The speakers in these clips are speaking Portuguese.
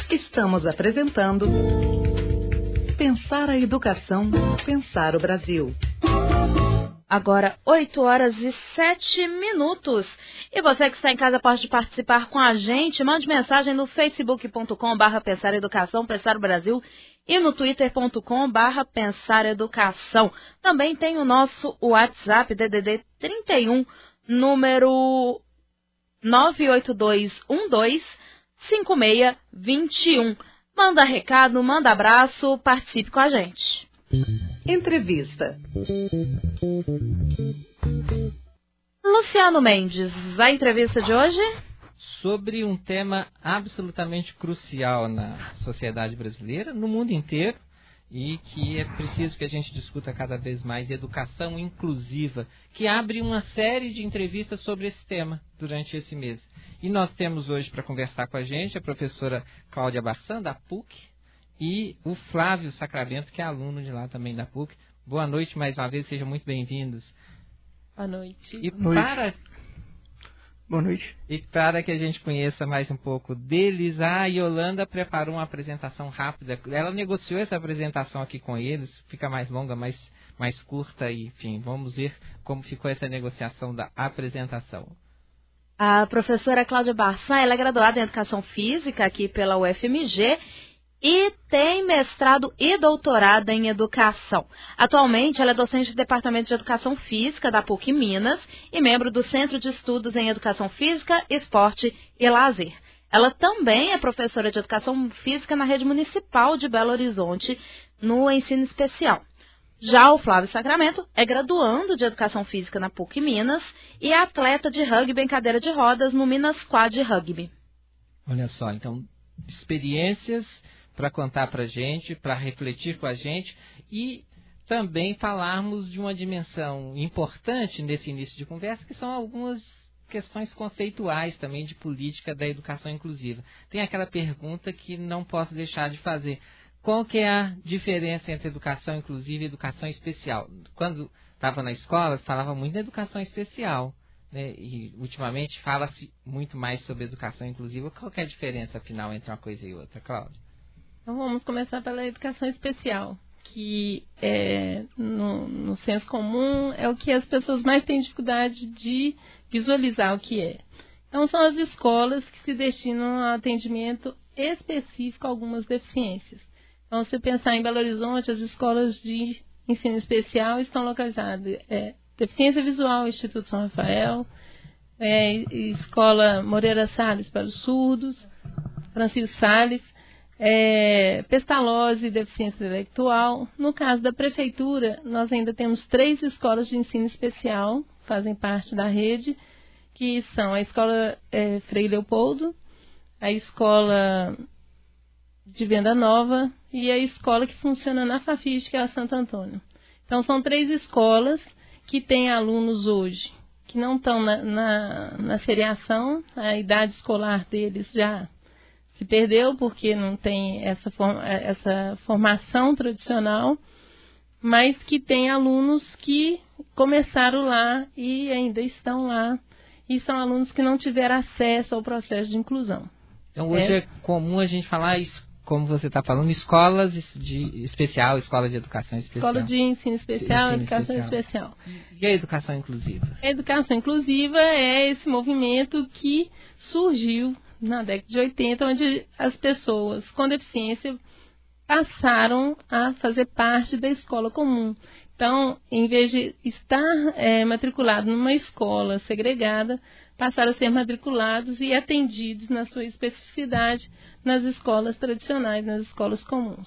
Estamos apresentando Pensar a Educação, Pensar o Brasil. Agora, 8h07. E você que está em casa pode participar com a gente. Mande mensagem no facebook.com/Pensar Educação, Pensar o Brasil e no twitter.com/Pensar Educação. Também tem o nosso WhatsApp, DDD 31, número 982125621. Manda recado, manda abraço, participe com a gente. Entrevista. Luciano Mendes, a entrevista de hoje? Sobre um tema absolutamente crucial na sociedade brasileira, no mundo inteiro, e que é preciso que a gente discuta cada vez mais, educação inclusiva, que abre uma série de entrevistas sobre esse tema durante esse mês. E nós temos hoje para conversar com a gente a professora Cláudia Barçan, da PUC, e o Flávio Sacramento, que é aluno de lá também da PUC. Boa noite mais uma vez, sejam muito bem-vindos. Boa noite. Boa noite. E para que a gente conheça mais um pouco deles, a Yolanda preparou uma apresentação rápida. Ela negociou essa apresentação aqui com eles, fica mais longa, mais curta, e, enfim, vamos ver como ficou essa negociação da apresentação. A professora Cláudia Barçan, ela é graduada em Educação Física aqui pela UFMG e tem mestrado e doutorado em Educação. Atualmente, ela é docente do Departamento de Educação Física da PUC Minas e membro do Centro de Estudos em Educação Física, Esporte e Lazer. Ela também é professora de Educação Física na Rede Municipal de Belo Horizonte, no ensino especial. Já o Flávio Sacramento é graduando de Educação Física na PUC Minas e é atleta de rugby em cadeira de rodas no Minas Quad Rugby. Olha só, então, experiências para contar para a gente, para refletir com a gente e também falarmos de uma dimensão importante nesse início de conversa, que são algumas questões conceituais também de política da educação inclusiva. Tem aquela pergunta que não posso deixar de fazer. Qual que é a diferença entre educação inclusiva e educação especial? Quando estava na escola, se falava muito da educação especial, né? E ultimamente fala-se muito mais sobre educação inclusiva. Qual que é a diferença, afinal, entre uma coisa e outra, Cláudia? Então vamos começar pela educação especial, que no senso comum é o que as pessoas mais têm dificuldade de visualizar o que é. Então são as escolas que se destinam a atendimento específico a algumas deficiências. Então, se pensar em Belo Horizonte, as escolas de ensino especial estão localizadas Deficiência Visual, Instituto São Rafael, Escola Moreira Salles para os surdos, Francisco Salles, Pestalozzi e Deficiência Intelectual. No caso da Prefeitura, nós ainda temos 3 escolas de ensino especial, fazem parte da rede, que são a Escola Frei Leopoldo, a Escola de Venda Nova e a escola que funciona na Fafis, que é a Santo Antônio. Então, são 3 escolas que têm alunos hoje que não estão na seriação, a idade escolar deles já se perdeu porque não tem essa formação tradicional, mas que tem alunos que começaram lá e ainda estão lá, e são alunos que não tiveram acesso ao processo de inclusão. Então, hoje é comum a gente falar isso, como você está falando, escolas de especial, escola de educação especial. Escola de ensino especial, educação especial. E a educação inclusiva? A educação inclusiva é esse movimento que surgiu na década de 80, onde as pessoas com deficiência passaram a fazer parte da escola comum. Então, em vez de estar matriculado numa escola segregada, passaram a ser matriculados e atendidos na sua especificidade nas escolas tradicionais, nas escolas comuns.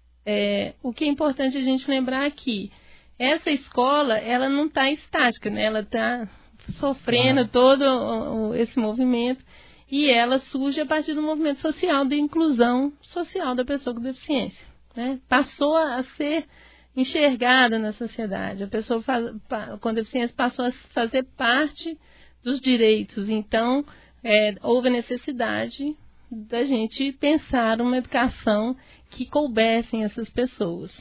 O que é importante a gente lembrar aqui, essa escola ela não está estática, né? Ela está sofrendo todo esse movimento e ela surge a partir do movimento social de inclusão social da pessoa com deficiência, né? Passou a ser enxergada na sociedade, a pessoa com deficiência passou a fazer parte dos direitos. Então, houve a necessidade da gente pensar uma educação que coubessem essas pessoas.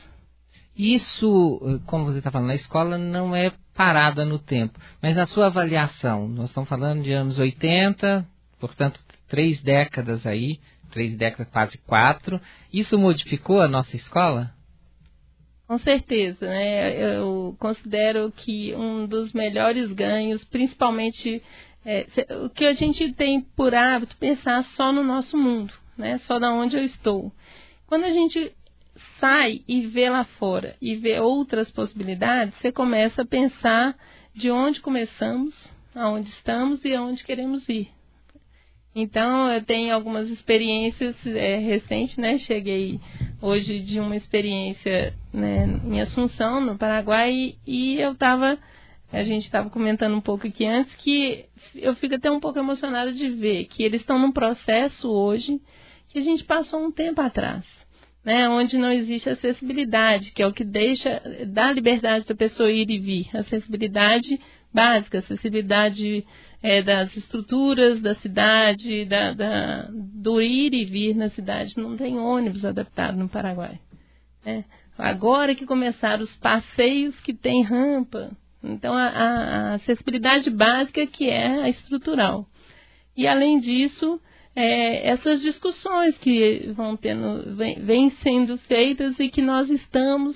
Isso, como você está falando, na escola não é parada no tempo, mas na sua avaliação, nós estamos falando de anos 80, portanto 3 décadas aí 3 décadas, quase 4. Isso modificou a nossa escola? Com certeza, né? Eu considero que um dos melhores ganhos, principalmente o que a gente tem por hábito pensar só no nosso mundo, né? Só da onde eu estou. Quando a gente sai e vê lá fora e vê outras possibilidades, você começa a pensar de onde começamos, aonde estamos e aonde queremos ir. Então, eu tenho algumas experiências recentes, né? Cheguei hoje de uma experiência, né, em Assunção, no Paraguai, e a gente estava comentando um pouco aqui antes, que eu fico até um pouco emocionada de ver que eles estão num processo hoje que a gente passou um tempo atrás, né, onde não existe acessibilidade, que é o que dá liberdade da pessoa ir e vir, acessibilidade básica, acessibilidade das estruturas da cidade, do ir e vir na cidade. Não tem ônibus adaptado no Paraguai, né? Agora que começaram os passeios que tem rampa, então a acessibilidade básica que é a estrutural. E além disso, essas discussões que vêm sendo feitas e que nós estamos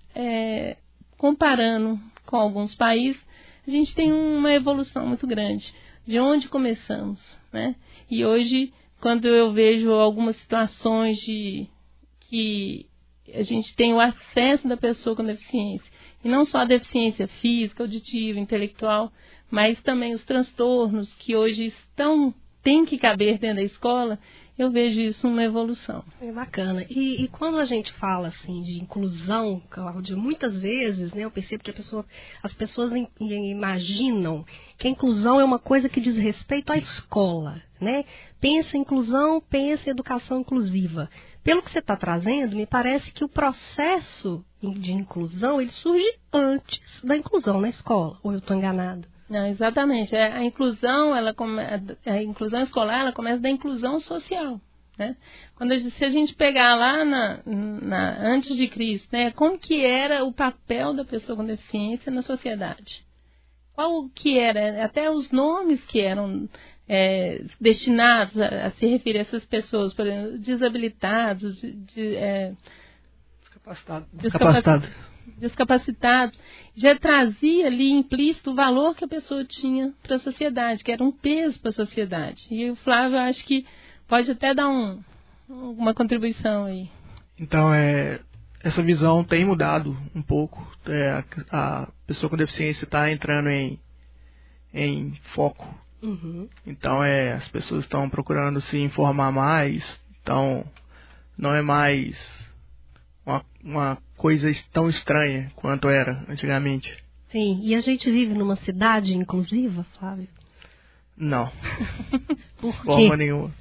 comparando com alguns países, a gente tem uma evolução muito grande de onde começamos, né? E hoje, quando eu vejo algumas situações de que a gente tem o acesso da pessoa com deficiência, e não só a deficiência física, auditiva, intelectual, mas também os transtornos que hoje têm que caber dentro da escola, eu vejo isso uma evolução. É bacana. E quando a gente fala assim de inclusão, Cláudia, muitas vezes, né, eu percebo que as pessoas imaginam que a inclusão é uma coisa que diz respeito à escola, né? Pensa em inclusão, pensa em educação inclusiva. Pelo que você está trazendo, me parece que o processo de inclusão ele surge antes da inclusão na escola. Ou eu estou enganado? Não, exatamente. A inclusão escolar ela começa da inclusão social, né? Se a gente pegar lá antes de Cristo, né, como que era o papel da pessoa com deficiência na sociedade? Qual que era, até os nomes que eram destinados a se referir a essas pessoas, por exemplo, desabilitados, descapacitados, já trazia ali implícito o valor que a pessoa tinha para a sociedade, que era um peso para a sociedade. E o Flávio, acho que pode até dar uma contribuição aí. Então, essa visão tem mudado um pouco. A pessoa com deficiência está entrando em foco. Uhum. Então, as pessoas estão procurando se informar mais. Então, não é mais uma coisa tão estranha quanto era antigamente. Sim, e a gente vive numa cidade inclusiva, Flávio? Não. Por quê? Forma nenhuma.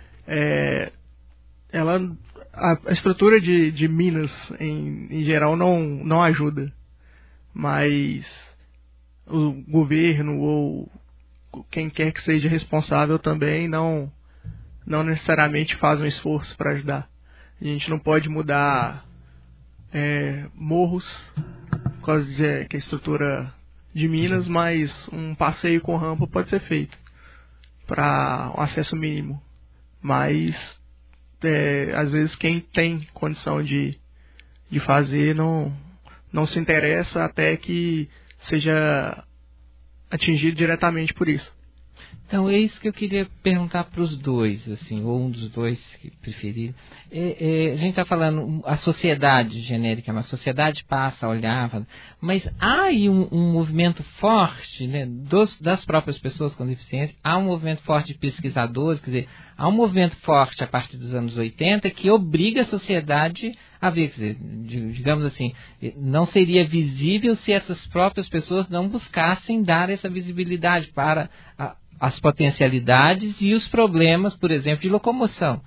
A estrutura de Minas, em geral, não ajuda. Mas o governo ou quem quer que seja responsável também não necessariamente faz um esforço para ajudar. A gente não pode mudar morros, por causa que a estrutura de Minas, mas um passeio com rampa pode ser feito para um acesso mínimo. Mas às vezes quem tem condição de fazer não se interessa até que seja atingido diretamente por isso. Então é isso que eu queria perguntar para os dois, assim, ou um dos dois que preferir. A gente está falando a sociedade genérica, a sociedade passa a olhar, mas há aí um movimento forte, né, das próprias pessoas com deficiência, há um movimento forte de pesquisadores, quer dizer, há um movimento forte a partir dos anos 80 que obriga a sociedade a ver, quer dizer, digamos assim, não seria visível se essas próprias pessoas não buscassem dar essa visibilidade para as potencialidades e os problemas, por exemplo, de locomoção.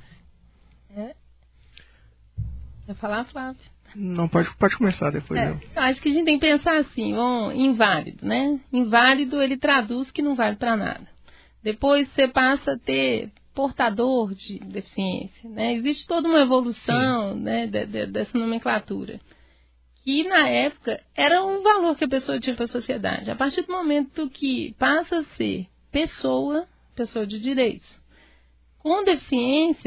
Quer falar, Flávio? Não, pode começar depois. Acho que a gente tem que pensar assim, inválido, né? Inválido, ele traduz que não vale para nada. Depois você passa a ter portador de deficiência, né? Existe toda uma evolução, né, dessa nomenclatura. Que na época era um valor que a pessoa tinha para a sociedade. A partir do momento que passa a ser pessoa de direitos, com deficiência,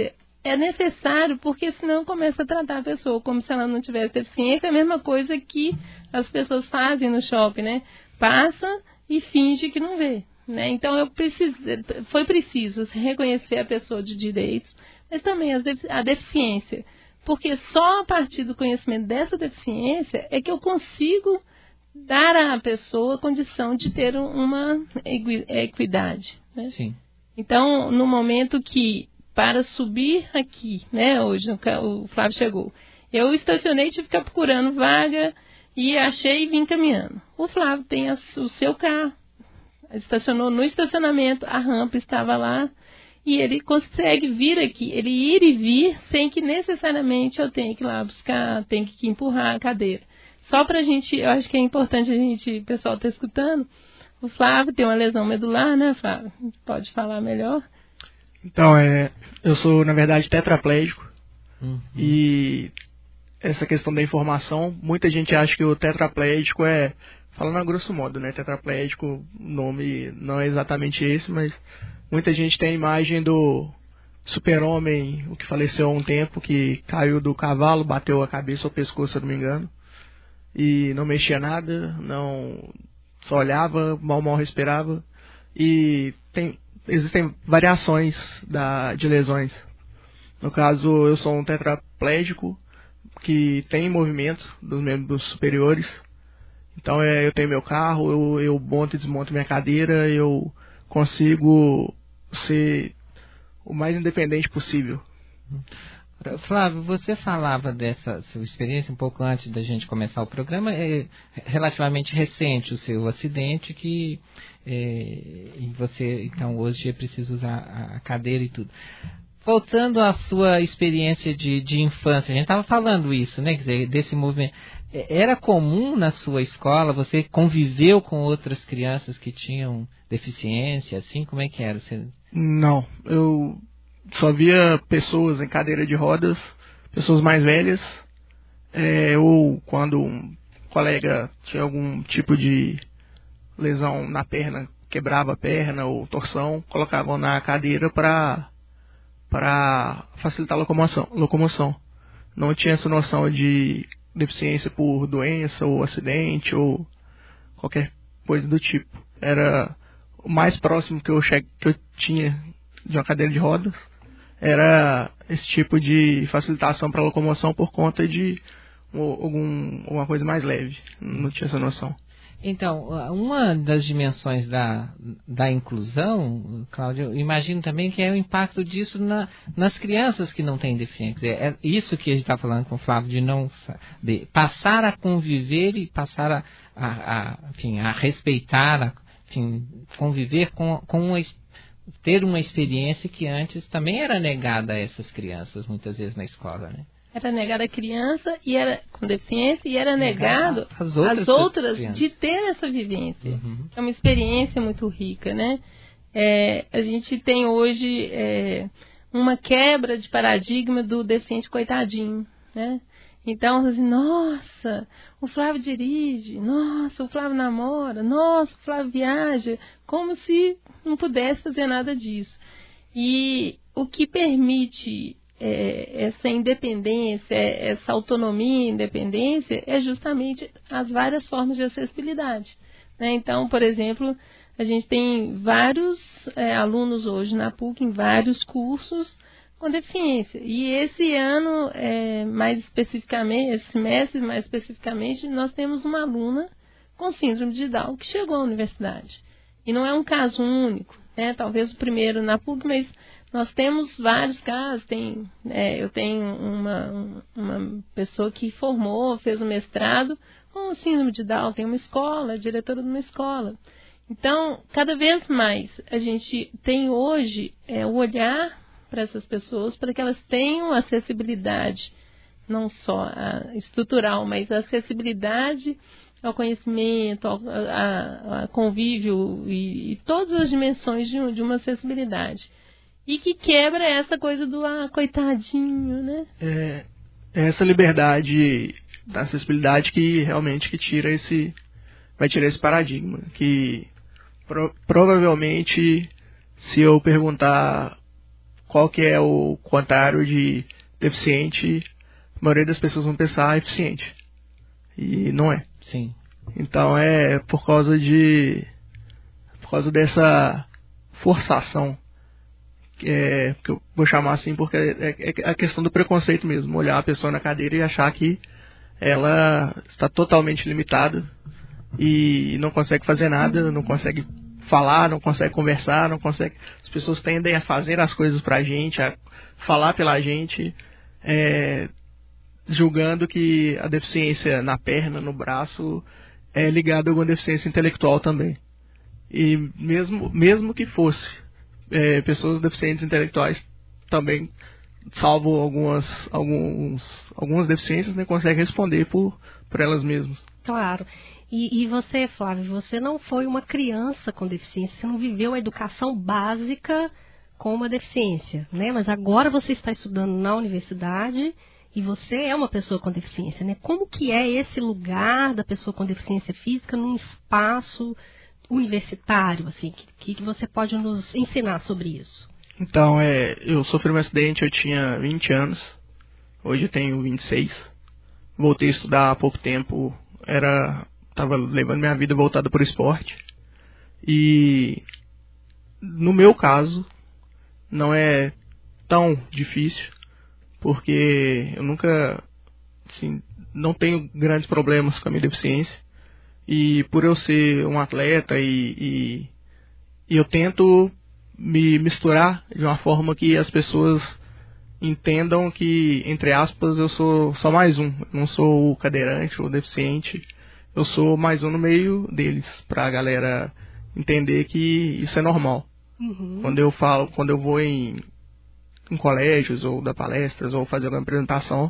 é necessário, porque senão começa a tratar a pessoa como se ela não tivesse deficiência. É a mesma coisa que as pessoas fazem no shopping, né? Passa e finge que não vê, né? Então foi preciso reconhecer a pessoa de direitos, mas também a deficiência, porque só a partir do conhecimento dessa deficiência é que eu consigo dar à pessoa a condição de ter uma equidade, né? Sim. Então, no momento que, para subir aqui, né, hoje o Flávio chegou, eu estacionei, tive que ficar procurando vaga e achei e vim caminhando. O Flávio tem o seu carro, estacionou no estacionamento, a rampa estava lá, e ele consegue vir aqui, ele ir e vir sem que necessariamente eu tenha que ir lá buscar, tenha que empurrar a cadeira. Só para a gente, eu acho que é importante o pessoal está escutando, o Flávio tem uma lesão medular, né, Flávio? Pode falar melhor? Então, eu sou, na verdade, tetraplégico. E essa questão da informação, muita gente acha que o tetraplégico falando a grosso modo, né? Tetraplégico, o nome não é exatamente esse, mas muita gente tem a imagem do super-homem, o que faleceu há um tempo, que caiu do cavalo, bateu a cabeça ou pescoço, se eu não me engano, e não mexia nada, só olhava, mal respirava. E existem variações de lesões. No caso, eu sou um tetraplégico que tem movimento dos membros superiores. Então, eu tenho meu carro, eu monto e desmonto minha cadeira, eu consigo ser o mais independente possível. Flávio, você falava dessa sua experiência um pouco antes da gente começar o programa. É relativamente recente o seu acidente e você, então, hoje é preciso usar a cadeira e tudo. Voltando à sua experiência de infância, a gente estava falando isso, né? Quer dizer, desse movimento. Era comum na sua escola, você conviveu com outras crianças que tinham deficiência, assim? Como é que era? Não, eu só via pessoas em cadeira de rodas, pessoas mais velhas, ou quando um colega tinha algum tipo de lesão na perna, quebrava a perna ou torção, colocavam na cadeira para facilitar a locomoção. Não tinha essa noção de deficiência por doença ou acidente ou qualquer coisa do tipo. Era o mais próximo que eu tinha de uma cadeira de rodas, era esse tipo de facilitação para a locomoção por conta de alguma coisa mais leve. Não tinha essa noção. Então, uma das dimensões da inclusão, Cláudia, eu imagino também que é o impacto disso nas crianças que não têm deficiência. É isso que a gente está falando com o Flávio, de passar a conviver e passar a respeitar, conviver ter uma experiência que antes também era negada a essas crianças, muitas vezes na escola, né? Era negada a criança com deficiência e era negado as outras de ter essa vivência. Uhum. É uma experiência muito rica, né? A gente tem hoje uma quebra de paradigma do deficiente coitadinho, né? Então, assim, nossa, o Flávio dirige, nossa, o Flávio namora, nossa, o Flávio viaja, como se não pudesse fazer nada disso. E o que permite essa independência, essa autonomia e independência é justamente as várias formas de acessibilidade, né? Então, por exemplo, a gente tem vários alunos hoje na PUC em vários cursos com deficiência. E esse ano, mais especificamente, esse semestre mais especificamente, nós temos uma aluna com síndrome de Down que chegou à universidade. E não é um caso único, né? Talvez o primeiro na PUC, mas nós temos vários casos. Eu tenho uma pessoa que formou, fez um mestrado com síndrome de Down, tem uma escola, é diretora de uma escola. Então, cada vez mais, a gente tem hoje o olhar para essas pessoas, para que elas tenham acessibilidade, não só estrutural, mas a acessibilidade ao conhecimento, ao convívio e todas as dimensões de uma acessibilidade. E que quebra essa coisa do coitadinho, né? Essa liberdade da acessibilidade que realmente vai tirar esse paradigma. Que provavelmente, se eu perguntar qual que é o contrário de deficiente, a maioria das pessoas vão pensar eficiente. E não é. Sim. Então é por causa dessa forçação, que eu vou chamar assim, porque é a questão do preconceito mesmo, olhar a pessoa na cadeira e achar que ela está totalmente limitada e não consegue fazer nada, não consegue falar, não consegue conversar, não consegue. As pessoas tendem a fazer as coisas pra gente, a falar pela gente, julgando que a deficiência na perna, no braço, é ligada a alguma deficiência intelectual também. E mesmo que fosse, pessoas deficientes intelectuais também, salvo algumas deficiências, né, conseguem responder por elas mesmas. Claro. E você, Flávio, você não foi uma criança com deficiência, você não viveu a educação básica com uma deficiência, né? Mas agora você está estudando na universidade e você é uma pessoa com deficiência, né? Como que é esse lugar da pessoa com deficiência física num espaço universitário, assim? Que você pode nos ensinar sobre isso? Então, eu sofri um acidente, eu tinha 20 anos, hoje eu tenho 26, voltei a estudar há pouco tempo, estava levando minha vida voltada para o esporte, e no meu caso, não é tão difícil, porque eu nunca, assim, não tenho grandes problemas com a minha deficiência, e por eu ser um atleta e eu tento me misturar de uma forma que as pessoas entendam que, entre aspas, eu sou só mais um. Eu não sou o cadeirante ou o deficiente. Eu sou mais um no meio deles, pra galera entender que isso é normal. Uhum. Quando eu vou em colégios ou dar palestras ou fazer alguma apresentação,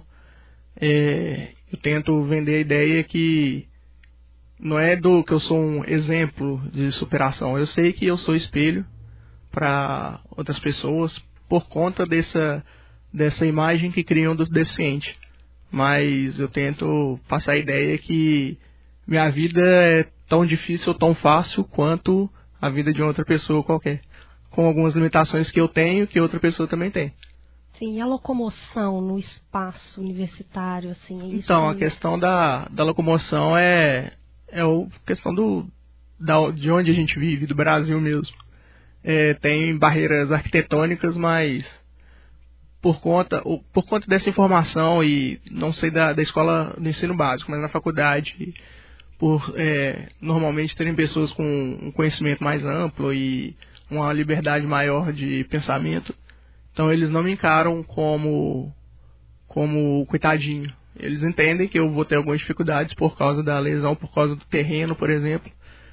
eu tento vender a ideia que não é que eu sou um exemplo de superação. Eu sei que eu sou espelho para outras pessoas por conta dessa imagem que criam do deficiente. Mas eu tento passar a ideia que minha vida é tão difícil ou tão fácil quanto a vida de outra pessoa qualquer, com algumas limitações que eu tenho que outra pessoa também tem. Sim, e a locomoção no espaço universitário, assim? Então, a questão da locomoção é a questão de onde a gente vive, do Brasil mesmo. Tem barreiras arquitetônicas, mas por conta dessa informação, e não sei da escola do ensino básico, mas na faculdade, por normalmente terem pessoas com um conhecimento mais amplo e uma liberdade maior de pensamento, então eles não me encaram como coitadinho. Eles entendem que eu vou ter algumas dificuldades por causa da lesão, por causa do terreno, por exemplo,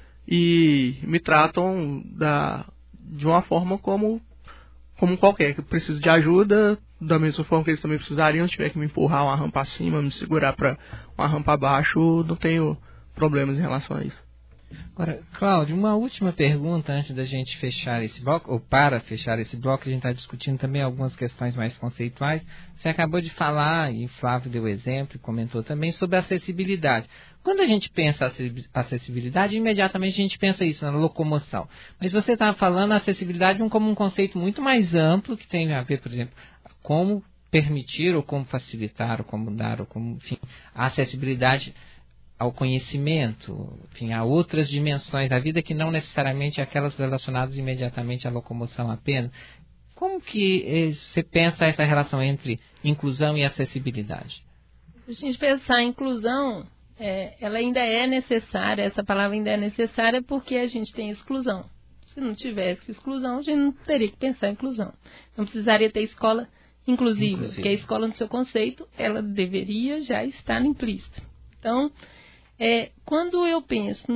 e me tratam de uma forma como qualquer, que eu preciso de ajuda, da mesma forma que eles também precisariam. Se tiver que me empurrar uma rampa acima, me segurar para uma rampa abaixo, não tenho problemas em relação a isso. Agora, Cláudio, uma última pergunta antes da gente fechar esse bloco, ou para fechar esse bloco, a gente está discutindo também algumas questões mais conceituais. Você acabou de falar, e Flávio deu exemplo, comentou também, sobre a acessibilidade. Quando a gente pensa acessibilidade, imediatamente a gente pensa isso, na locomoção. Mas você estava falando a acessibilidade como um conceito muito mais amplo, que tem a ver, por exemplo, como permitir, ou como facilitar, ou como dar, ou como, enfim, a acessibilidade ao conhecimento, enfim, a outras dimensões da vida que não necessariamente aquelas relacionadas imediatamente à locomoção apenas. Como que você pensa essa relação entre inclusão e acessibilidade? Se a gente pensar em inclusão, ela ainda é necessária, essa palavra ainda é necessária porque a gente tem exclusão. Se não tivesse exclusão, a gente não teria que pensar em inclusão. Não precisaria ter escola inclusiva, porque a escola, no seu conceito, ela deveria já estar implícita. Então, quando eu penso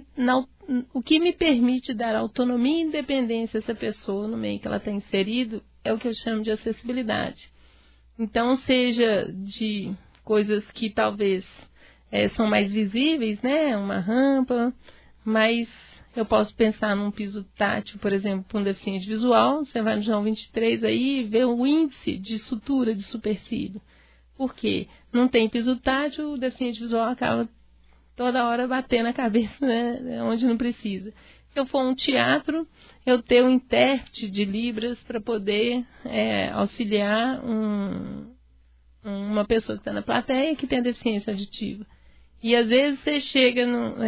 o que me permite dar autonomia e independência a essa pessoa no meio que ela está inserido, é o que eu chamo de acessibilidade. Então, seja de coisas que talvez são mais visíveis, né? Uma rampa, mas eu posso pensar num piso tátil, por exemplo, para um deficiente visual. Você vai no João 23 aí e vê o índice de sutura de supercílio. Por quê? Não tem piso tátil, o deficiente visual acaba toda hora batendo a cabeça, né, onde não precisa. se eu for um teatro, eu ter um intérprete de Libras para poder auxiliar uma pessoa que está na plateia que tem a deficiência auditiva. E às vezes você chega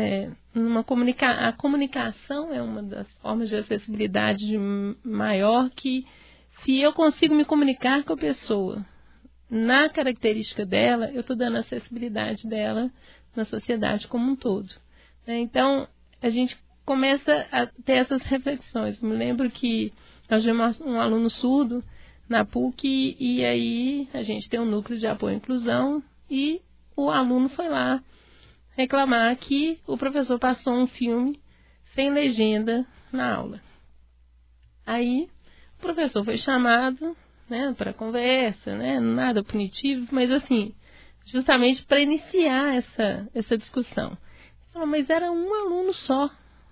a comunicação é uma das formas de acessibilidade maior, que se eu consigo me comunicar com a pessoa na característica dela, eu estou dando acessibilidade dela na sociedade como um todo. Então, a gente começa a ter essas reflexões. Me lembro que nós tivemos um aluno surdo na PUC e aí a gente tem um núcleo de apoio à inclusão e o aluno foi lá reclamar que o professor passou um filme sem legenda na aula. Aí o professor foi chamado, né, para conversa, né, nada punitivo, mas assim, justamente para iniciar essa discussão. Mas era um aluno só.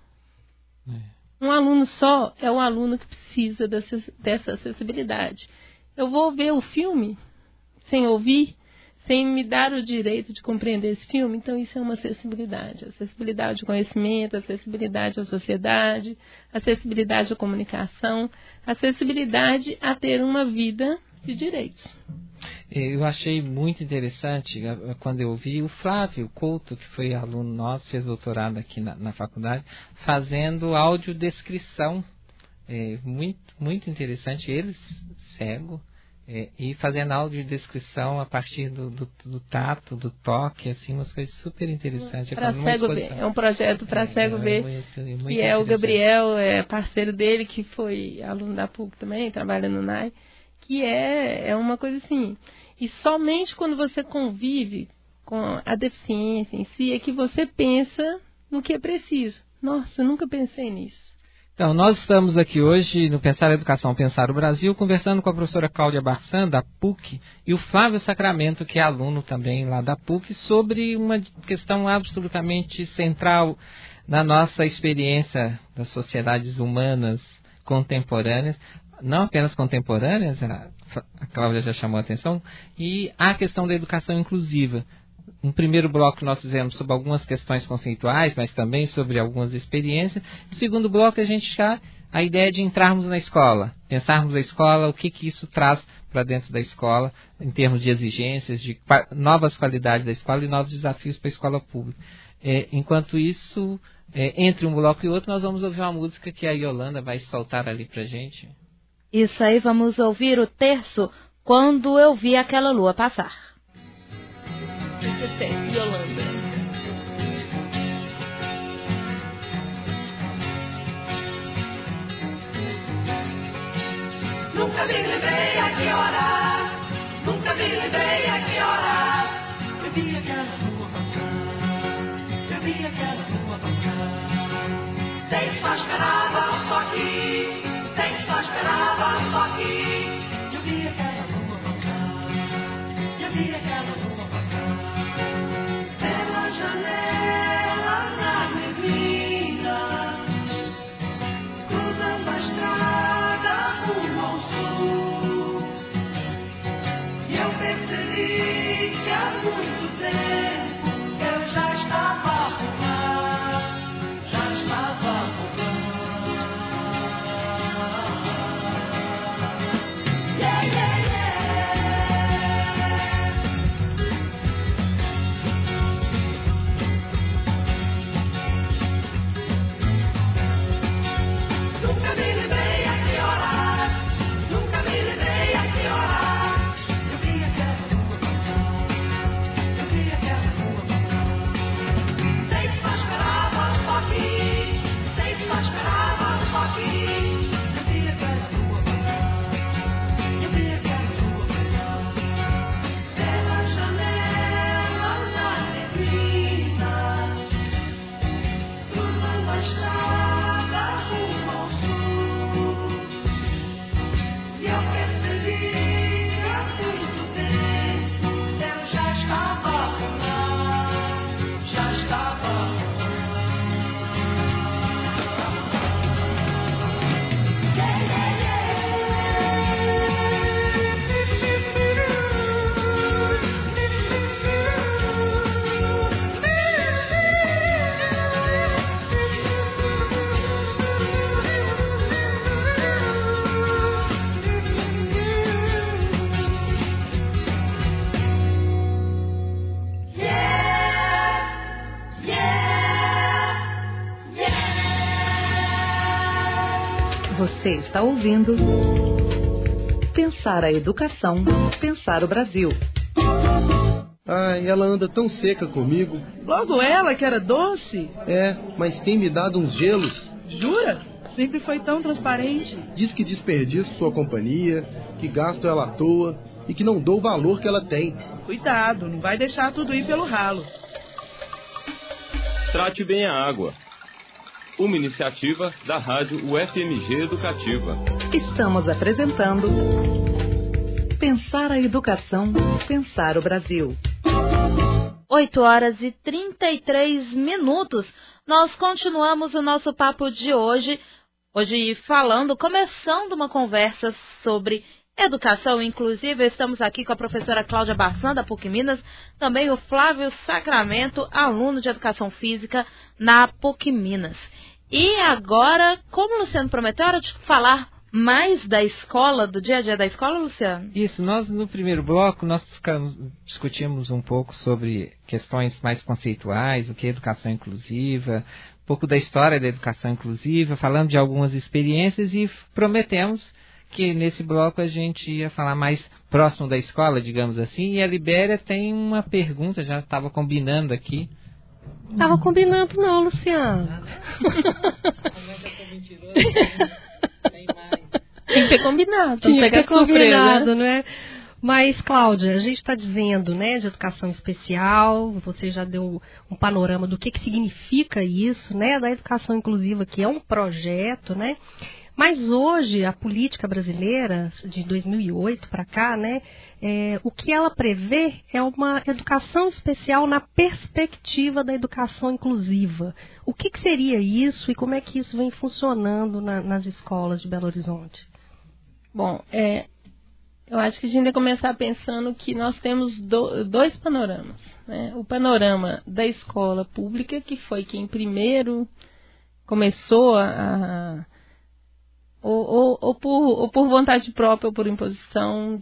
Um aluno só é o aluno que precisa dessa acessibilidade. Eu vou ver o filme sem ouvir, sem me dar o direito de compreender esse filme, então isso é uma acessibilidade. Acessibilidade ao conhecimento, acessibilidade à sociedade, acessibilidade à comunicação, acessibilidade a ter uma vida de direitos. Eu achei muito interessante quando eu vi o Flávio Couto, que foi aluno nosso, fez doutorado aqui na faculdade, fazendo audiodescrição. Muito, muito interessante. Ele cego e fazendo audiodescrição a partir do tato, do toque, assim, umas coisas super interessantes. É um projeto para cego ver, muito que é o Gabriel, parceiro dele, que foi aluno da PUC também, trabalha no NAI, que é uma coisa assim. E somente quando você convive com a deficiência em si é que você pensa no que é preciso. Nossa, eu nunca pensei nisso. Então, nós estamos aqui hoje no Pensar a Educação, Pensar o Brasil, conversando com a professora Cláudia Barçan, da PUC, e o Flávio Sacramento, que é aluno também lá da PUC, sobre uma questão absolutamente central na nossa experiência das sociedades humanas contemporâneas, não apenas contemporâneas, a Cláudia já chamou a atenção, e a questão da educação inclusiva. No primeiro bloco nós fizemos sobre algumas questões conceituais, mas também sobre algumas experiências. No segundo bloco a ideia de entrarmos na escola, pensarmos a escola, o que isso traz para dentro da escola, em termos de exigências, de novas qualidades da escola e novos desafios para a escola pública. Enquanto isso, entre um bloco e outro, nós vamos ouvir uma música que a Yolanda vai soltar ali para a gente. Isso aí, vamos ouvir o terço Quando Eu Vi Aquela Lua Passar. Yolanda. Nunca me lembrei a que hora, nunca me lembrei a que hora. Eu vi aquela lua passar, eu vi aquela lua passar. Sem só esperava só aqui, sem só esperava só aqui. Eu vi aquela lua passar, eu vi aquela lua passar. Pela janela na neblina, cruzando a estrada rumo ao sul. E eu percebi que há muito tempo eu já estava por lá, já estava por lá. Yeah, yeah, yeah. Nunca me lembrei a que hora, nunca me lembrei a que hora. Eu vi aquela lua passar, eu vi aquela lua Você está ouvindo Pensar a Educação, Pensar o Brasil. Ai, ela anda tão seca comigo. Logo ela, que era doce? É, mas tem me dado uns gelos. Jura? Sempre foi tão transparente. Diz que desperdiço sua companhia, que gasto ela à toa e que não dou o valor que ela tem. Cuidado, não vai deixar tudo ir pelo ralo. Trate bem a água. Uma iniciativa da Rádio UFMG Educativa. Estamos apresentando Pensar a Educação, Pensar o Brasil. 8h33. Nós continuamos o nosso papo de hoje começando uma conversa sobre educação inclusiva. Estamos aqui com a professora Cláudia Barsan, da PUC Minas, também o Flávio Sacramento, aluno de Educação Física na PUC Minas. E agora, como o Luciano prometeu, era de falar mais da escola, do dia a dia da escola, Luciano? Isso, nós no primeiro bloco, discutimos um pouco sobre questões mais conceituais, o que é educação inclusiva, um pouco da história da educação inclusiva, falando de algumas experiências e prometemos que nesse bloco a gente ia falar mais próximo da escola, digamos assim, e a Libéria tem uma pergunta, já estava combinando aqui. Estava combinando não, Luciano. Tem que ter combinado. Tinha que ter combinado, não é? Mas, Cláudia, a gente está dizendo, né, de educação especial, você já deu um panorama do que significa isso, né, da educação inclusiva, que é um projeto, né? Mas hoje, a política brasileira, de 2008 para cá, né, o que ela prevê é uma educação especial na perspectiva da educação inclusiva. O que seria isso e como é que isso vem funcionando nas escolas de Belo Horizonte? Bom, eu acho que a gente vai começar pensando que nós temos dois panoramas, né? O panorama da escola pública, que foi quem primeiro começou ou por vontade própria ou por imposição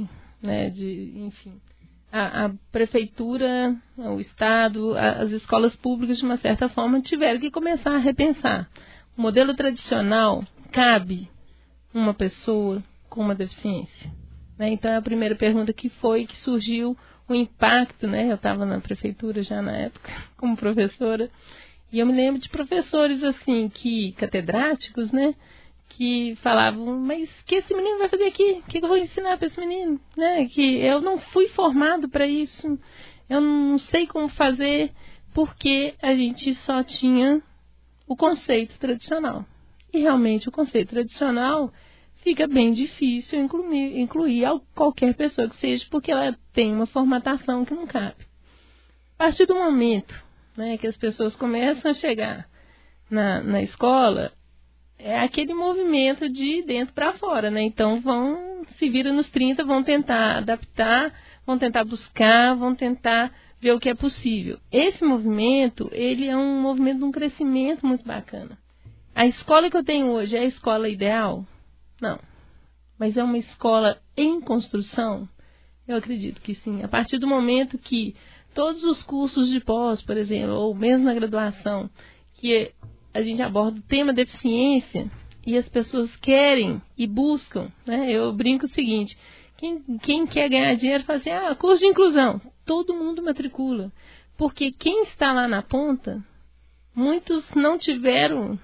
enfim, a prefeitura, o Estado, as escolas públicas, de uma certa forma, tiveram que começar a repensar. O modelo tradicional cabe uma pessoa com uma deficiência, né? Então, a primeira pergunta que surgiu o impacto, né? Eu estava na prefeitura já na época, como professora, e eu me lembro de professores, assim, catedráticos, né? Que falavam, mas o que esse menino vai fazer aqui? O que eu vou ensinar para esse menino? Né? Que eu não fui formado para isso, eu não sei como fazer, porque a gente só tinha o conceito tradicional. E realmente o conceito tradicional fica bem difícil incluir qualquer pessoa que seja, porque ela tem uma formatação que não cabe. A partir do momento, né, que as pessoas começam a chegar na escola, é aquele movimento de dentro para fora, né? Então se viram nos 30, vão tentar adaptar, vão tentar buscar, vão tentar ver o que é possível. Esse movimento, ele é um movimento de um crescimento muito bacana. A escola que eu tenho hoje é a escola ideal? Não. Mas é uma escola em construção? Eu acredito que sim. A partir do momento que todos os cursos de pós, por exemplo, ou mesmo na graduação, que a gente aborda o tema deficiência e as pessoas querem e buscam, né? Eu brinco o seguinte, quem quer ganhar dinheiro fala assim, curso de inclusão, todo mundo matricula, porque quem está lá na ponta, muitos não tiveram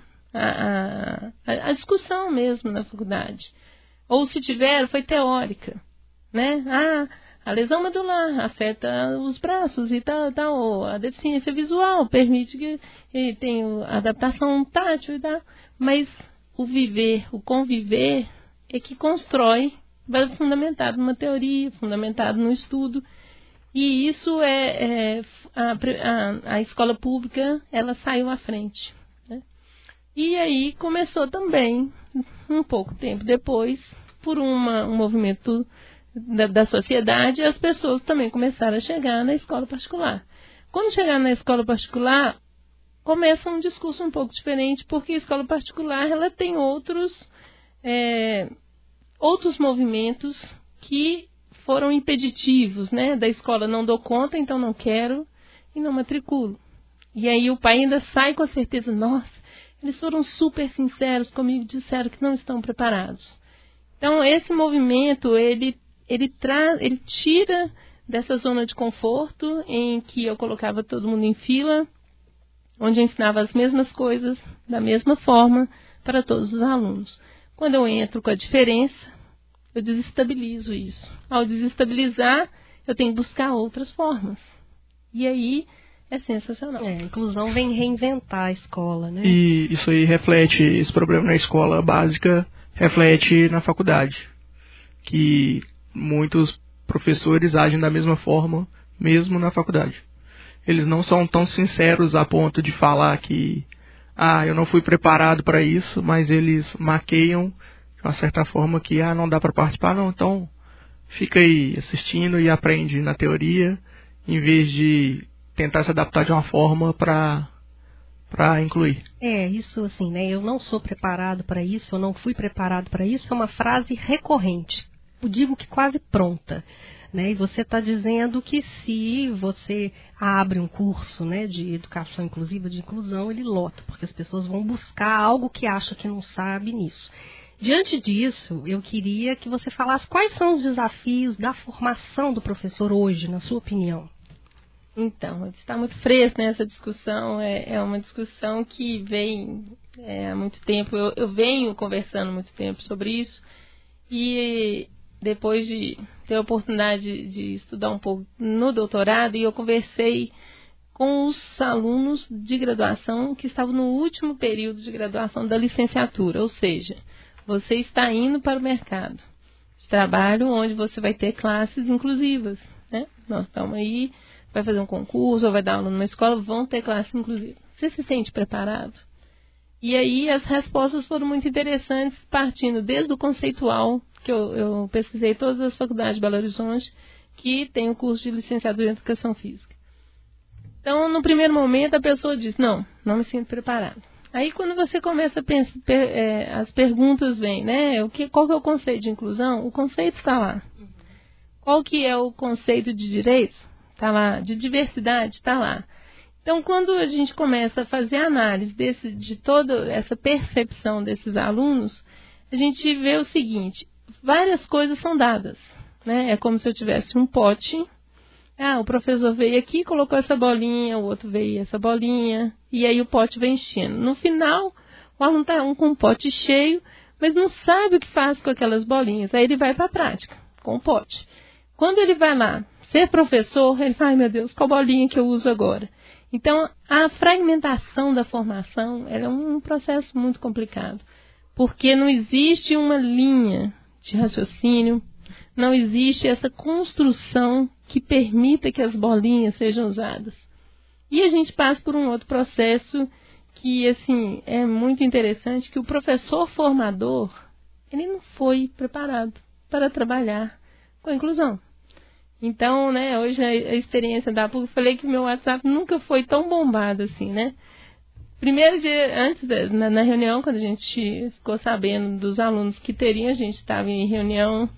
a discussão mesmo na faculdade, ou se tiveram, foi teórica, né? A lesão medular afeta os braços e tal. A deficiência visual permite que tenha adaptação tátil e tal. Mas o viver, o conviver, é que constrói, fundamentado numa teoria, fundamentado no estudo. E isso a escola pública, ela saiu à frente, né? E aí começou também, um pouco tempo depois, por um movimento da sociedade, as pessoas também começaram a chegar na escola particular. Quando chegar na escola particular, começa um discurso um pouco diferente, porque a escola particular ela tem outros movimentos que foram impeditivos, né? Da escola não dou conta, então não quero e não matriculo. E aí o pai ainda sai com a certeza, nossa, eles foram super sinceros comigo, disseram que não estão preparados. Então, esse movimento, ele tira dessa zona de conforto em que eu colocava todo mundo em fila, onde eu ensinava as mesmas coisas, da mesma forma, para todos os alunos. Quando eu entro com a diferença, eu desestabilizo isso. Ao desestabilizar, eu tenho que buscar outras formas. E aí é sensacional. A inclusão vem reinventar a escola, né? E isso aí reflete, esse problema na escola básica, reflete na faculdade. Que muitos professores agem da mesma forma, mesmo na faculdade. Eles não são tão sinceros a ponto de falar que eu não fui preparado para isso, mas eles maqueiam de uma certa forma que não dá para participar, não, então fica aí assistindo e aprende na teoria, em vez de tentar se adaptar de uma forma para incluir. Isso assim, né? Eu não sou preparado para isso, eu não fui preparado para isso, é uma frase recorrente. Eu digo que quase pronta. Né? E você está dizendo que se você abre um curso, né, de educação inclusiva, de inclusão, ele lota, porque as pessoas vão buscar algo que acha que não sabe nisso. Diante disso, eu queria que você falasse quais são os desafios da formação do professor hoje, na sua opinião. Então, está muito fresca, né, essa discussão, é uma discussão que vem há muito tempo, eu venho conversando há muito tempo sobre isso, e depois de ter a oportunidade de estudar um pouco no doutorado, e eu conversei com os alunos de graduação que estavam no último período de graduação da licenciatura, ou seja, você está indo para o mercado de trabalho onde você vai ter classes inclusivas, né? Nós estamos aí, vai fazer um concurso ou vai dar aula numa escola, vão ter classes inclusivas. Você se sente preparado? E aí as respostas foram muito interessantes, partindo desde o conceitual, que eu pesquisei todas as faculdades de Belo Horizonte, que tem o curso de licenciatura em Educação Física. Então, no primeiro momento, a pessoa diz, não me sinto preparado. Aí, quando você começa a pensar, as perguntas vêm, né? Qual que é o conceito de inclusão? O conceito está lá. Qual que é o conceito de direitos? Está lá. De diversidade? Está lá. Então, quando a gente começa a fazer análise de toda essa percepção desses alunos, a gente vê o seguinte, várias coisas são dadas, né? É como se eu tivesse um pote, o professor veio aqui, colocou essa bolinha, o outro veio essa bolinha, e aí o pote vem enchendo. No final, o aluno está com um pote cheio, mas não sabe o que faz com aquelas bolinhas. Aí ele vai para a prática, com o pote. Quando ele vai lá ser professor, ele fala, ai meu Deus, qual bolinha que eu uso agora? Então, a fragmentação da formação ela é um processo muito complicado, porque não existe uma linha de raciocínio, não existe essa construção que permita que as bolinhas sejam usadas. E a gente passa por um outro processo que, assim, é muito interessante, que o professor formador, ele não foi preparado para trabalhar com a inclusão. Então, né, hoje a experiência da PUC, eu falei que o meu WhatsApp nunca foi tão bombado assim, né? Primeiro dia, antes, na reunião, quando a gente ficou sabendo dos alunos que teriam, a gente estava em reunião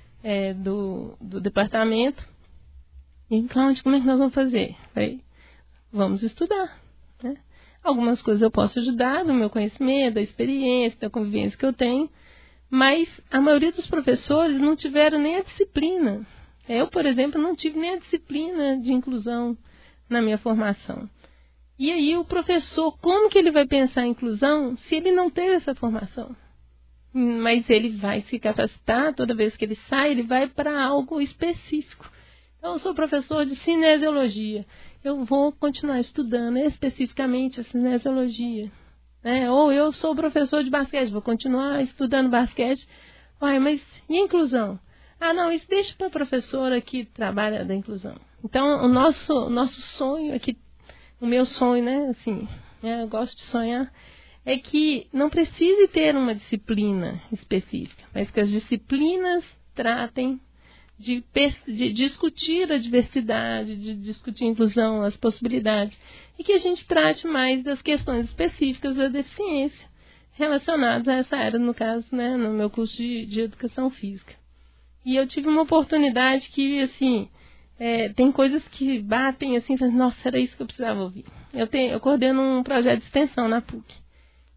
do departamento. E, Cláudia, como é que nós vamos fazer? Falei, vamos estudar, né? Algumas coisas eu posso ajudar no meu conhecimento, da experiência, da convivência que eu tenho, mas a maioria dos professores não tiveram nem a disciplina. Eu, por exemplo, não tive nem a disciplina de inclusão na minha formação. E aí o professor, como que ele vai pensar em inclusão se ele não teve essa formação? Mas ele vai se capacitar, toda vez que ele sai, ele vai para algo específico. Então, eu sou professor de cinesiologia, eu vou continuar estudando especificamente a cinesiologia. Né? Ou eu sou professor de basquete, vou continuar estudando basquete. Uai, mas e a inclusão? Não, isso deixa para a professora que trabalha da inclusão. Então, o nosso sonho aqui, o meu sonho, né, assim, eu gosto de sonhar, é que não precise ter uma disciplina específica, mas que as disciplinas tratem de discutir a diversidade, de discutir a inclusão, as possibilidades, e que a gente trate mais das questões específicas da deficiência relacionadas a essa área, no caso, né, no meu curso de educação física. E eu tive uma oportunidade que, assim, tem coisas que batem assim, nossa, era isso que eu precisava ouvir. Eu coordeno um projeto de extensão na PUC.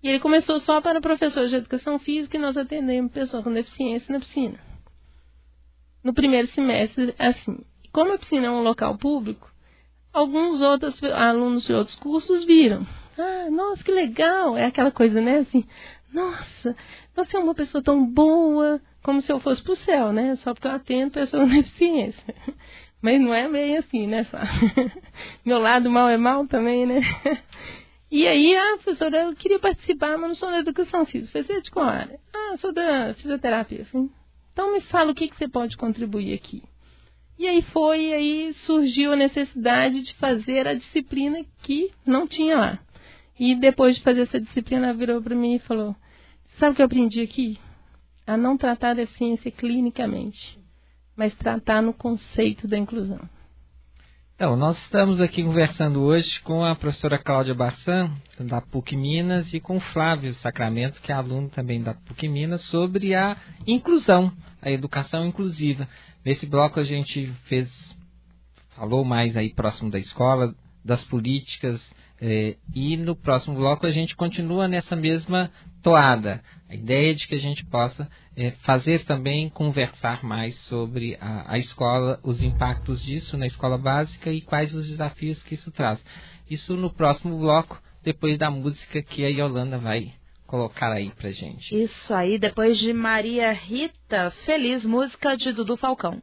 E ele começou só para professores de educação física e nós atendemos pessoas com deficiência na piscina. No primeiro semestre, assim. Como a piscina é um local público, alguns outros alunos de outros cursos viram. Ah, nossa, que legal! É aquela coisa, né? Assim, nossa, você é uma pessoa tão boa, como se eu fosse pro céu, né? Só porque eu atendo pessoas com deficiência. Mas não é bem assim, né? Só. Meu lado mal é mal também, né? E aí, professora, eu queria participar, mas não sou da educação física. Falei, você é de qual área? Ah, sou da fisioterapia. Falei, então me fala o que você pode contribuir aqui. E aí surgiu a necessidade de fazer a disciplina que não tinha lá. E depois de fazer essa disciplina, ela virou para mim e falou, sabe o que eu aprendi aqui? A não tratar a deficiência clinicamente, mas tratar no conceito da inclusão. Então, nós estamos aqui conversando hoje com a professora Cláudia Barsan, da PUC Minas, e com o Flávio Sacramento, que é aluno também da PUC Minas, sobre a inclusão, a educação inclusiva. Nesse bloco a gente falou mais aí próximo da escola, das políticas, e no próximo bloco a gente continua nessa mesma toada. A ideia de que a gente possa fazer também, conversar mais sobre a escola, os impactos disso na escola básica e quais os desafios que isso traz. Isso no próximo bloco, depois da música que a Yolanda vai colocar aí pra gente. Isso aí, depois de Maria Rita, Feliz, música de Dudu Falcão.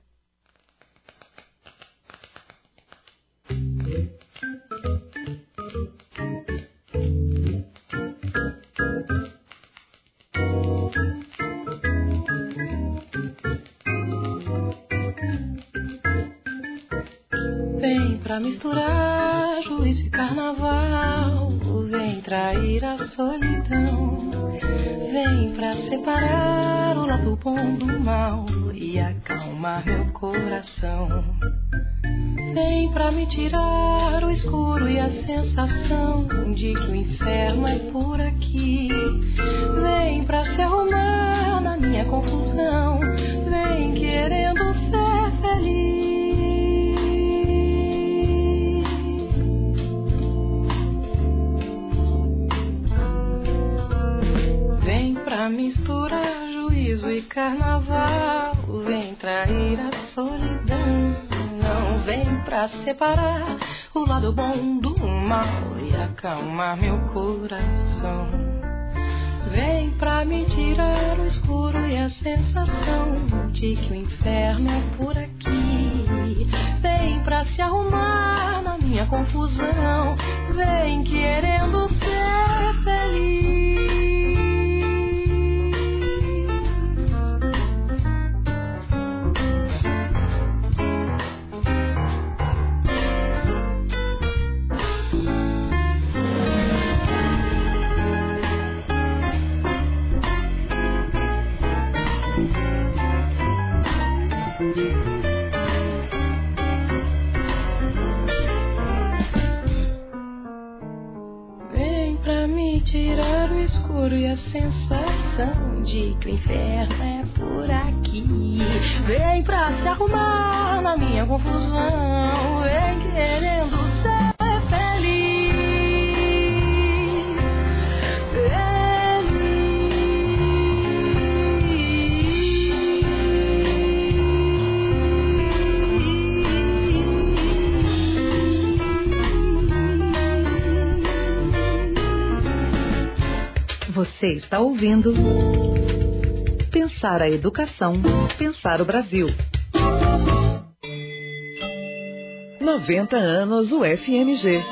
Vem pra misturar juízo e carnaval, vem trair a solidão, vem pra separar o lado bom do mal e acalmar meu coração. Vem pra me tirar o escuro e a sensação de que o inferno é por aqui. Vem pra se arrumar na minha confusão, vem querendo ser feliz. Vem pra misturar juízo e carnaval, vem trair a solidão. Não vem pra separar o lado bom do mal e acalmar meu coração. Vem pra me tirar o escuro e a sensação de que o inferno é por aqui. Vem pra se arrumar na minha confusão, vem querendo ser feliz. Tirar o escuro e a sensação de que o inferno é por aqui. Vem pra se arrumar na minha confusão, vem querendo ser feliz. Você está ouvindo Pensar a Educação, Pensar o Brasil. 90 anos UFMG.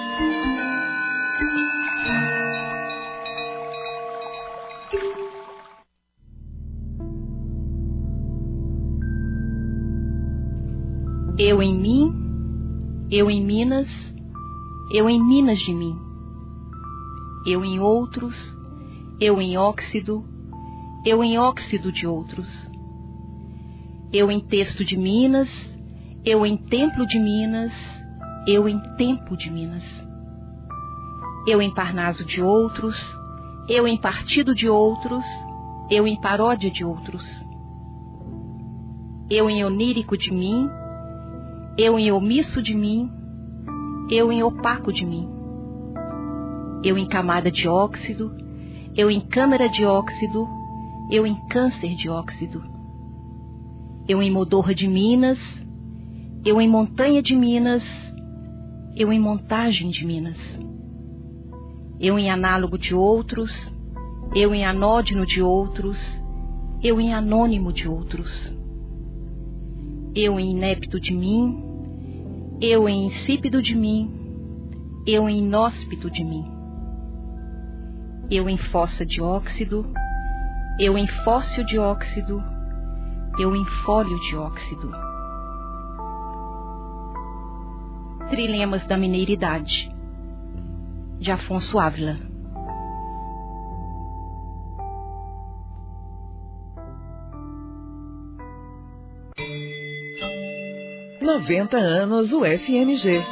Eu em mim, eu em Minas, eu em Minas de mim. Eu em outros, eu em óxido de outros. Eu em texto de Minas, eu em templo de Minas, eu em tempo de Minas. Eu em Parnaso de outros, eu em partido de outros, eu em paródia de outros. Eu em onírico de mim, eu em omisso de mim, eu em opaco de mim. Eu em camada de óxido, eu em câmara de óxido, eu em câncer de óxido. Eu em modorra de Minas, eu em montanha de Minas, eu em montagem de Minas. Eu em análogo de outros, eu em anódino de outros, eu em anônimo de outros. Eu em inepto de mim, eu em insípido de mim, eu em inóspito de mim. Eu em fossa de óxido, eu em fóssil de óxido, eu em fólio de óxido. Trilemas da Mineiridade, de Afonso Ávila. Noventa anos UFMG.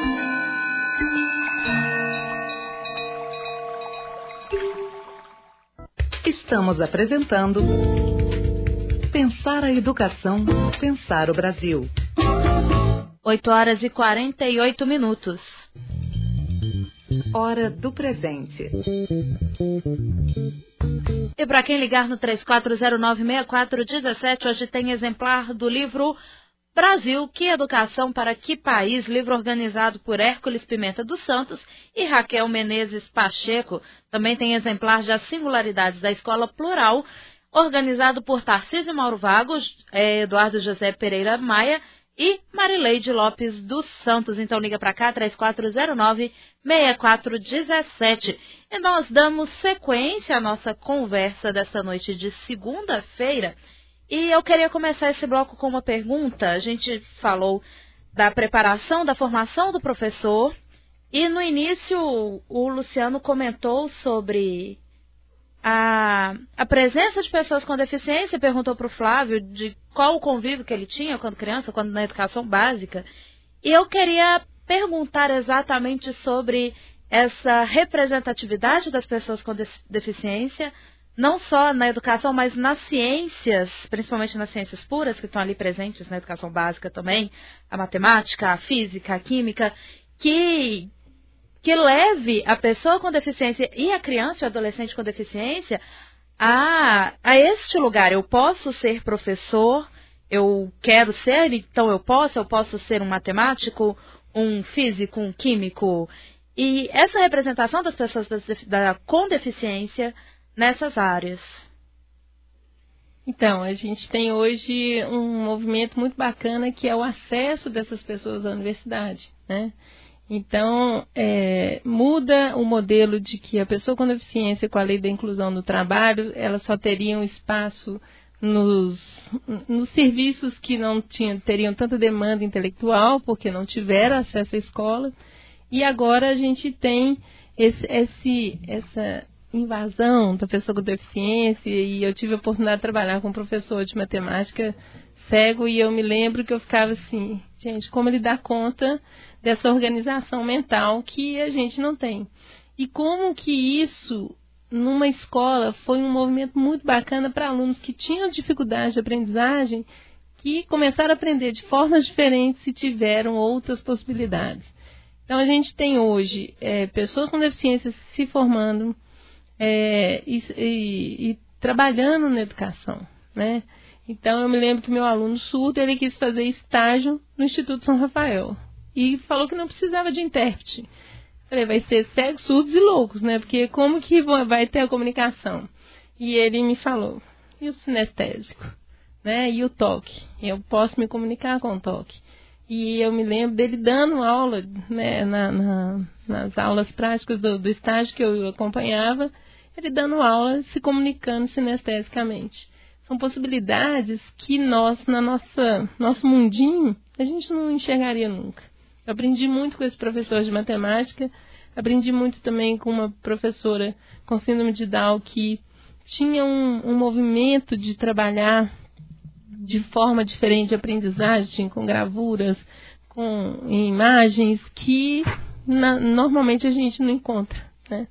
Estamos apresentando Pensar a Educação, Pensar o Brasil. 8h48. Hora do presente. E para quem ligar no 3409-6417, hoje tem exemplar do livro Brasil, que educação para que país? Livro organizado por Hércules Pimenta dos Santos e Raquel Menezes Pacheco. Também tem exemplar de As Singularidades da Escola Plural, organizado por Tarcísio Mauro Vagos, Eduardo José Pereira Maia e Marileide Lopes dos Santos. Então liga para cá, 3409-6417. E nós damos sequência à nossa conversa dessa noite de segunda-feira. E eu queria começar esse bloco com uma pergunta. A gente falou da preparação, da formação do professor. E no início o Luciano comentou sobre a presença de pessoas com deficiência. Perguntou para o Flávio de qual o convívio que ele tinha quando criança, quando na educação básica. E eu queria perguntar exatamente sobre essa representatividade das pessoas com deficiência, não só na educação, mas nas ciências, principalmente nas ciências puras, que estão ali presentes na educação básica também, a matemática, a física, a química, que leve a pessoa com deficiência e a criança e o adolescente com deficiência a este lugar. Eu posso ser professor, eu quero ser, então eu posso ser um matemático, um físico, um químico. E essa representação das pessoas com deficiência nessas áreas. Então, a gente tem hoje um movimento muito bacana que é o acesso dessas pessoas à universidade, né? Então, muda o modelo de que a pessoa com deficiência, com a lei da inclusão no trabalho, ela só teria um espaço nos serviços que não teriam tanta demanda intelectual, porque não tiveram acesso à escola. E agora a gente tem essa invasão da pessoa com deficiência, e eu tive a oportunidade de trabalhar com um professor de matemática cego, e eu me lembro que eu ficava assim, gente, como ele dá conta dessa organização mental que a gente não tem? E como que isso, numa escola, foi um movimento muito bacana para alunos que tinham dificuldade de aprendizagem, que começaram a aprender de formas diferentes e tiveram outras possibilidades. Então a gente tem hoje pessoas com deficiência se formando, e trabalhando na educação, né? Então eu me lembro que meu aluno surdo, ele quis fazer estágio no Instituto São Rafael e falou que não precisava de intérprete. Falei, vai ser cegos, surdos e loucos, né? Porque como que vai ter a comunicação? E ele me falou, e o sinestésico, né? E o toque? Eu posso me comunicar com o toque. E eu me lembro dele dando aula, né, nas aulas práticas do estágio que eu acompanhava, ele dando aula, se comunicando sinestesicamente. São possibilidades que nós, nosso mundinho, a gente não enxergaria nunca. Eu aprendi muito com esse professor de matemática, aprendi muito também com uma professora com síndrome de Down que tinha um movimento de trabalhar de forma diferente de aprendizagem, com gravuras, com imagens que normalmente a gente não encontra, né?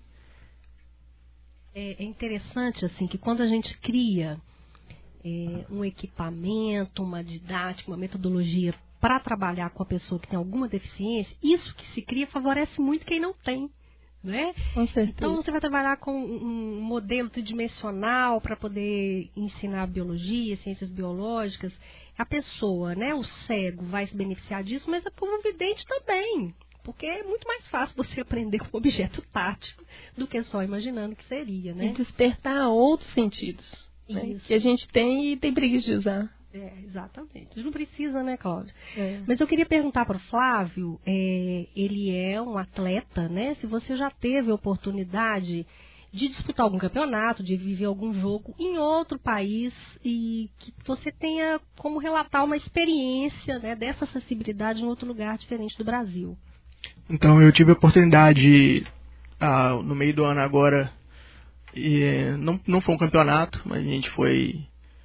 É interessante assim que quando a gente cria um equipamento, uma didática, uma metodologia para trabalhar com a pessoa que tem alguma deficiência, isso que se cria favorece muito quem não tem, Né? Com certeza. Então você vai trabalhar com um modelo tridimensional para poder ensinar biologia, ciências biológicas. A pessoa, né, o cego, vai se beneficiar disso, mas a povo vidente também. Porque é muito mais fácil você aprender com um objeto tático do que só imaginando que seria, né? E despertar outros sentidos, né, que a gente tem e tem preguiça de usar. Exatamente. A gente não precisa, né, Cláudia? Mas eu queria perguntar para o Flávio, ele é um atleta, né? Se você já teve a oportunidade de disputar algum campeonato, de viver algum jogo em outro país e que você tenha como relatar uma experiência, né, dessa acessibilidade em outro lugar diferente do Brasil. Então, eu tive a oportunidade no meio do ano agora, e não foi um campeonato, mas a gente foi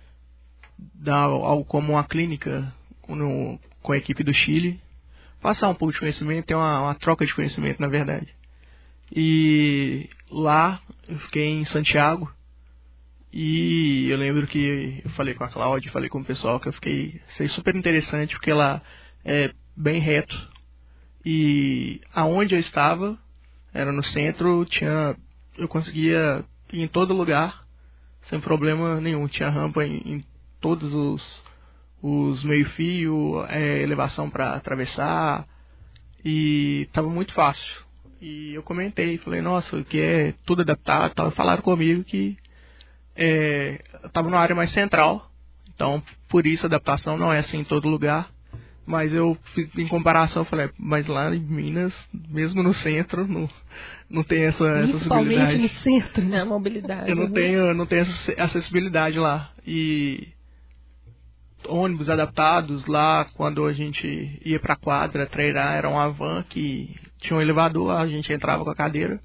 dar algo como uma clínica com a equipe do Chile, passar um pouco de conhecimento, ter uma troca de conhecimento, na verdade. E lá eu fiquei em Santiago, e eu lembro que eu falei com a Cláudia, falei com o pessoal, que achei super interessante, porque lá é bem reto, e aonde eu estava, era no centro, eu conseguia ir em todo lugar, sem problema nenhum, tinha rampa em todos os meio-fio, elevação para atravessar, e estava muito fácil. E eu comentei, falei, nossa, que é tudo adaptado, tal. Falaram comigo que estava numa área mais central, então por isso a adaptação não é assim em todo lugar. Mas em comparação, eu falei, mas lá em Minas, mesmo no centro, não tem essa acessibilidade. Principalmente no centro, né? A mobilidade. Eu não tenho essa acessibilidade lá. E ônibus adaptados lá, quando a gente ia para a quadra treinar, era uma van que tinha um elevador, a gente entrava com a cadeira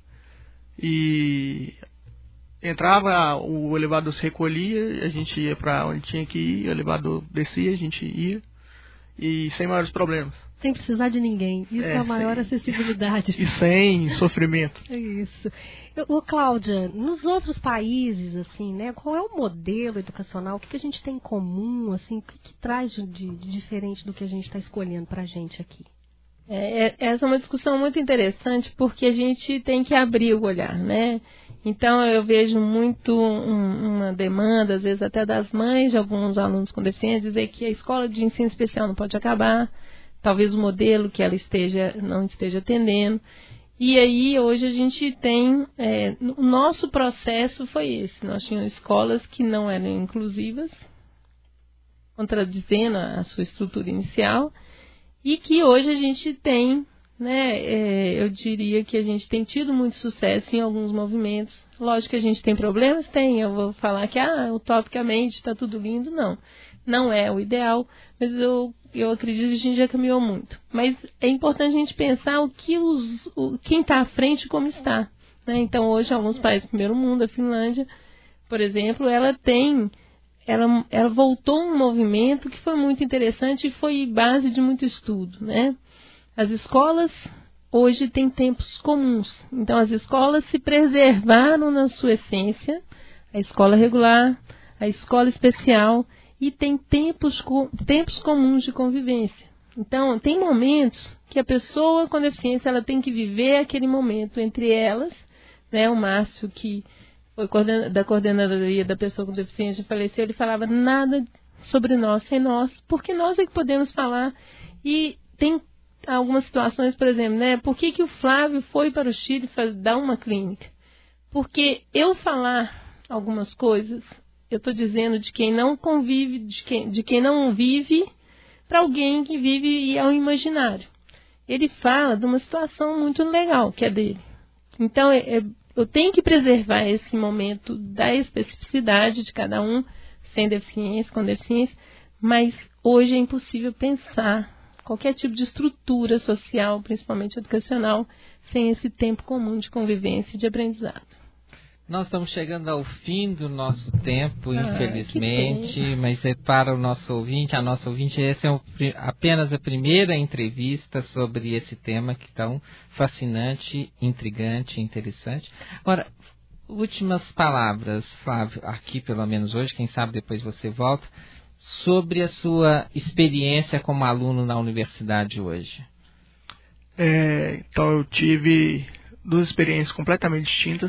e entrava, o elevador se recolhia, a gente ia para onde tinha que ir, o elevador descia, a gente ia, e sem maiores problemas. Sem precisar de ninguém. Isso é a maior acessibilidade. E sem sofrimento. É isso. Cláudia, nos outros países, assim, né, qual é o modelo educacional? O que a gente tem em comum, assim, o que traz de diferente do que a gente está escolhendo para a gente aqui? Essa é uma discussão muito interessante, porque a gente tem que abrir o olhar, né? Então, eu vejo muito uma demanda, às vezes até das mães de alguns alunos com deficiência, dizer que a escola de ensino especial não pode acabar, talvez o modelo que ela não esteja atendendo. E aí, hoje a gente tem, o nosso processo foi esse, nós tínhamos escolas que não eram inclusivas, contradizendo a sua estrutura inicial, e que hoje a gente tem, né, eu diria que a gente tem tido muito sucesso em alguns movimentos. Lógico que a gente tem problemas, eu vou falar que utopicamente está tudo lindo, não é o ideal, mas eu acredito que a gente já caminhou muito. Mas é importante a gente pensar quem está à frente como está, né? Então hoje alguns países do primeiro mundo, a Finlândia, por exemplo, ela voltou um movimento que foi muito interessante e foi base de muito estudo, né? As escolas hoje têm tempos comuns. Então, as escolas se preservaram na sua essência, a escola regular, a escola especial, e tem tempos comuns de convivência. Então, tem momentos que a pessoa com deficiência ela tem que viver aquele momento entre elas, né? O Márcio, que foi da coordenadoria da pessoa com deficiência, faleceu, ele falava nada sobre nós sem nós, porque nós é que podemos falar. E tem algumas situações, por exemplo, né? Por que o Flávio foi para o Chile dar uma clínica? Porque eu falar algumas coisas, eu estou dizendo de quem não convive, de quem não vive, para alguém que vive e é o imaginário. Ele fala de uma situação muito legal, que é dele. Então, eu tenho que preservar esse momento da especificidade de cada um, sem deficiência, com deficiência, mas hoje é impossível pensar qualquer tipo de estrutura social, principalmente educacional, sem esse tempo comum de convivência e de aprendizado. Nós estamos chegando ao fim do nosso tempo, infelizmente, mas para o nosso ouvinte, a nossa ouvinte, essa é apenas a primeira entrevista sobre esse tema que é tão fascinante, intrigante, interessante. Agora, últimas palavras, Flávio, aqui pelo menos hoje, quem sabe depois você volta, sobre a sua experiência como aluno na universidade hoje. Então eu tive duas experiências completamente distintas.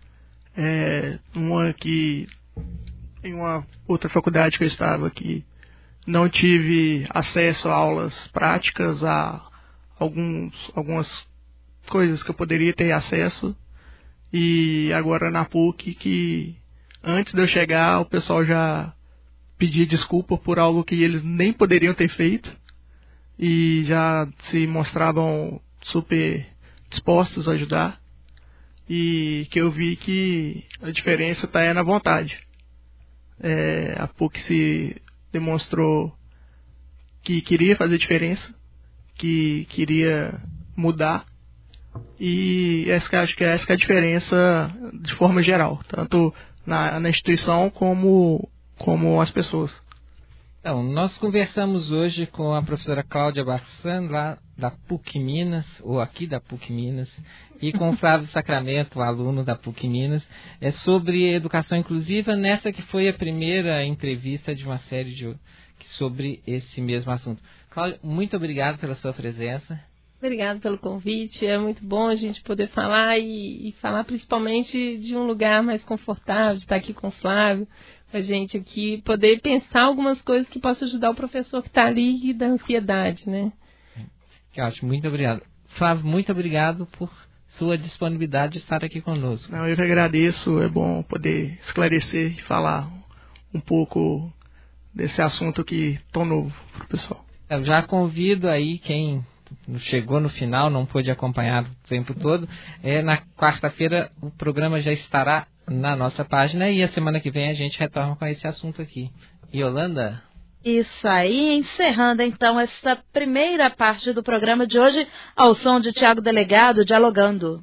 Uma que, em uma outra faculdade que eu estava, que não tive acesso a aulas práticas, a algumas coisas que eu poderia ter acesso, e agora na PUC, que antes de eu chegar o pessoal já pedia desculpa por algo que eles nem poderiam ter feito e já se mostravam super dispostos a ajudar, e que eu vi que a diferença está na vontade. A PUC se demonstrou que queria fazer diferença, que queria mudar, e acho que essa é a diferença de forma geral, tanto na instituição como as pessoas. Então, nós conversamos hoje com a professora Cláudia Barsan, lá da PUC Minas, ou aqui da PUC Minas, e com o Flávio Sacramento, aluno da PUC Minas, sobre educação inclusiva, nessa que foi a primeira entrevista de uma série sobre esse mesmo assunto. Cláudia, muito obrigado pela sua presença. Obrigada pelo convite, é muito bom a gente poder falar e falar principalmente de um lugar mais confortável, de estar aqui com o Flávio, a gente aqui poder pensar algumas coisas que possam ajudar o professor que está ali e da ansiedade, né? Que ótimo, muito obrigado. Flávio, muito obrigado por sua disponibilidade de estar aqui conosco. Eu que agradeço, é bom poder esclarecer e falar um pouco desse assunto aqui tão novo para o pessoal. Eu já convido aí quem chegou no final, não pôde acompanhar o tempo todo, na quarta-feira o programa já estará na nossa página e a semana que vem a gente retorna com esse assunto aqui. Yolanda? Isso aí, encerrando então essa primeira parte do programa de hoje, ao som de Tiago Delegado, dialogando.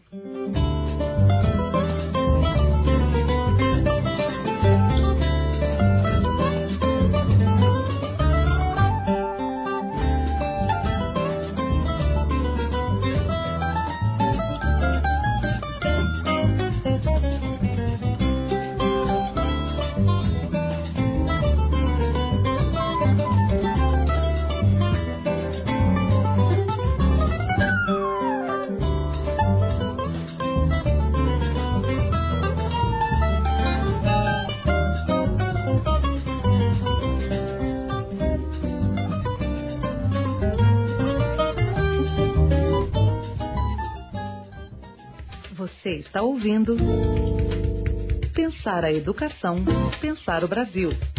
Você está ouvindo Pensar a Educação, Pensar o Brasil.